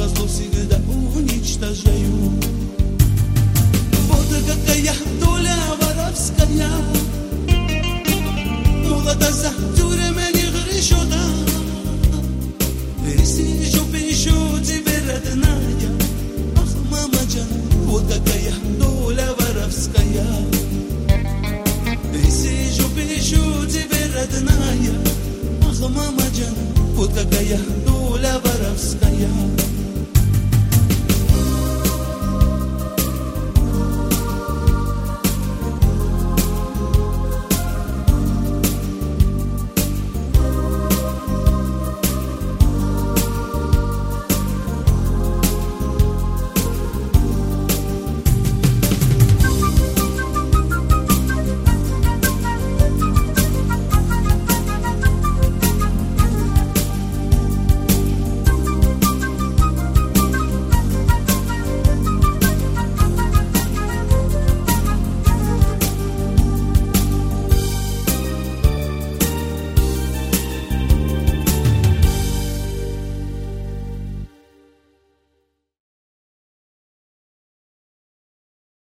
зло всегда уничтожаю. Вот какая доля воровская, молодо за тюрьмами грешета. Сижу, пишу тебе, родная, ах, мама Джан, вот какая доля воровская. Сижу, пишу тебе, родная, ах, мама Джан, вот какая доля воровская.